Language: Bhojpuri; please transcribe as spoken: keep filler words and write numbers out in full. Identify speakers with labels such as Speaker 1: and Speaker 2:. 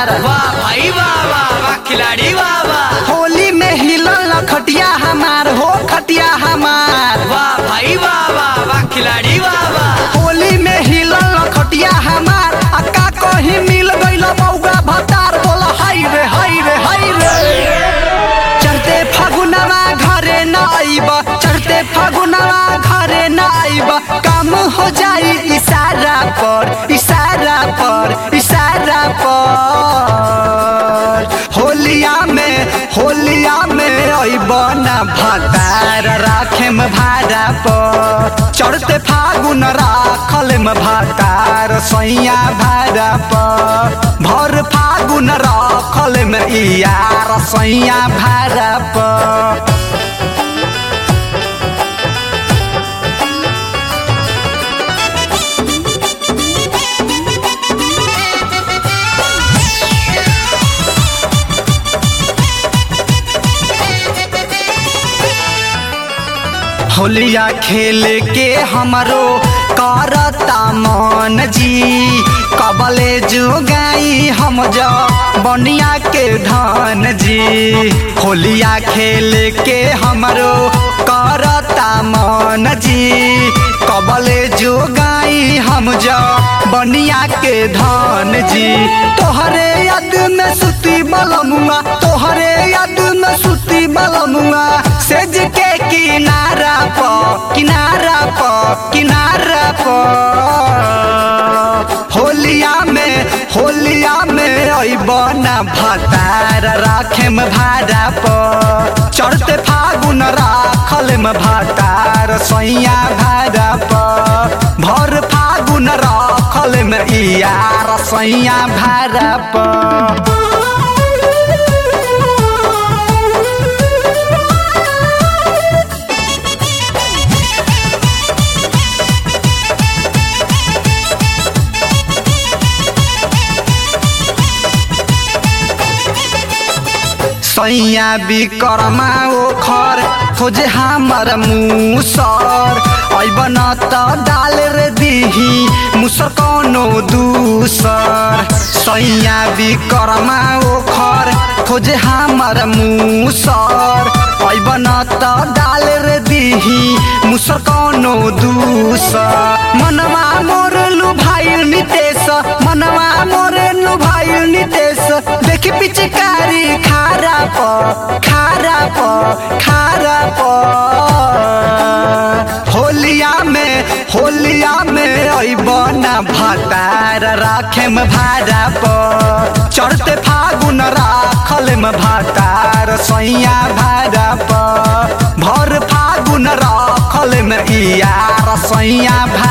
Speaker 1: हमार।
Speaker 2: वाह भाई वाह वाह वाह खिलाड़ी वाह वाह।
Speaker 1: होली में हिलल खटिया हमार हो खटिया हमार।
Speaker 2: वाह भाई वाह वाह वाह खिलाड़ी वाह वाह।
Speaker 1: होली में हिलल खटिया हमार। अक्का कहीं मिल गइल बौगा भतार। बोला हाय रे हाय रे हाय रे। चढ़ते फागुनवा घरे न आइब, चढ़ते फागुनवा घरे न आइब। काम हो जाई इशारा पर इशारा पर इशारा पर। होलिया में होलिया में आइब ना भतार राखेम भाड़ा पर। चढ़ते फागुन राखल में भतार सैया भाड़ा पर। भर फागुन राखल में यार सैया भाड़ा पर। होलिया खेल के हमरो करता मन जी। कबले जोगाई हम जा बनिया के धन जी। होलिया खेल के हमरो करता मन जी। कबले जोगाई हम जा बनिया के धन जी। तोहरे याद में सुती बलमुआ, तोहरे याद में सुती बलमुआ। सेज के किनारा प किनारा प किनारा प। होलिया में होलिया में अइब ना भतार राखेम भाड़ा पर। चढ़ते फागुन राखल में भतार सैया भाड़ा पर। भर फागुन राखल में यार सैया भाड़ा पर। सैया बिकरमा ओखर खोजे हमर मुसर। अइब न त डाल रे दिही मुसर कौनो दूसर। सैया बिकरमा ओखर खोजे हमर मुसर। अइब न त डाल रे दिही मुसर कौनो दूसर। मनवा मोर लुभाइल नितेश, मनवा मोर लुभाइल नितेश। देखी पिचकारी खारा प खारा प खारा प। होलिया में होलिया में अइब ना भतार राखेम भाड़ा पर। चढ़ते फागुन राखल में भतार सैया भाड़ा पर। भर फागुन राखल में यार सैया।